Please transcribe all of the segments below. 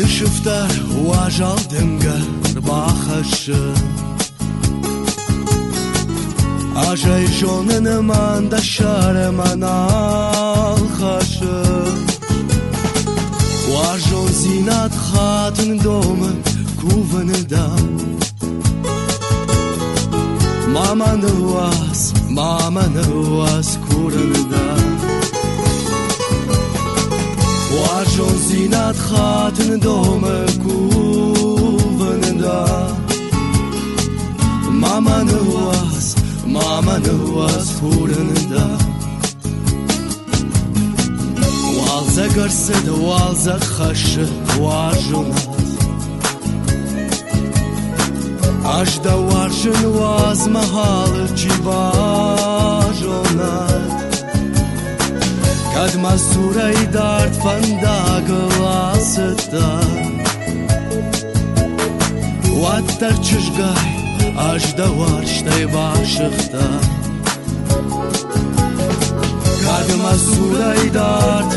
شفتار واجال دمگا باخش آجای جونن من دشار من آلخش واجون زینات خاتن دوم کوون دام ماما نواز کورن دام واجون زینات خاتن دوم کوون دام ماما نواز کورن دام والزا گرسد والزا خش واجونات Ажда варшин ваз махал чибажонат Кад масура и дарт фандагыласыта Ваттар чыжгай ажда варштай башыхта Кад масура и дарт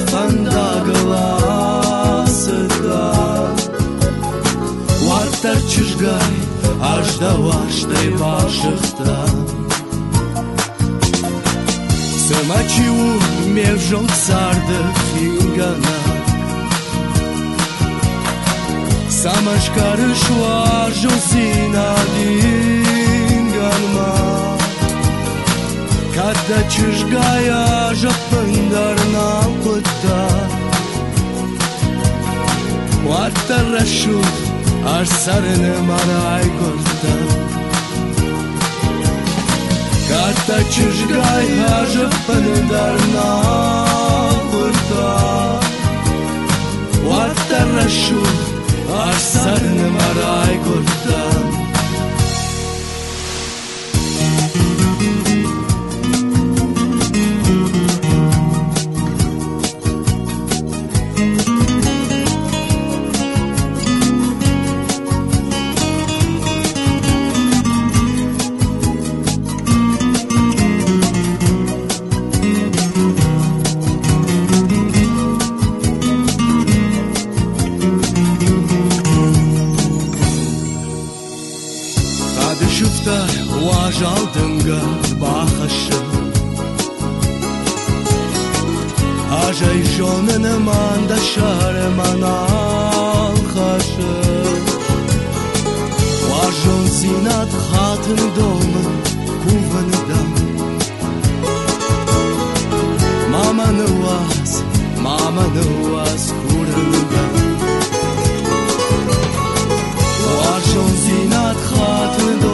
фандагыласыта Ваттар чыжгай ажда варштай башыхта Сымачиу межол царды фингана Самашкарыш важу зина динганма Когда чыжгая жапындарна пыта Ваттарашу Арсарını maray korta Kata çıжгай ажыппын дарна kurta Ваттарашу Арсарını maray korta Şuftar vajal dımga baxışı Ajay jonın manda şarman alxaşı Vajon zinat xatın dolma kuvanıda Mama nuvaz kuranıda Vajon zinat xatın dolma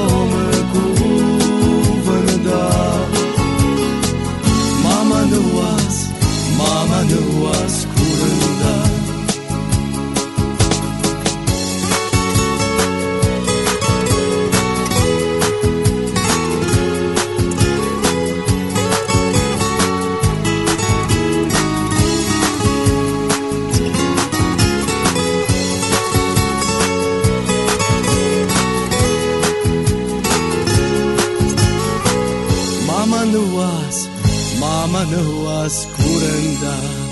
Mama nuvaz kurunda Mama nuvaz kurunda